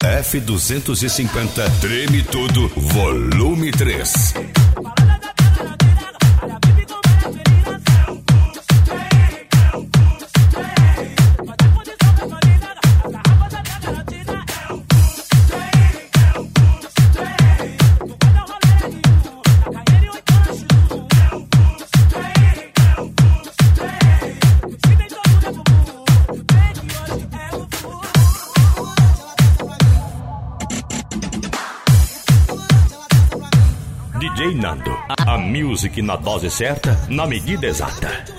F250 Treme Tudo, volume 3. DJ Nando, a music na dose certa, na medida exata.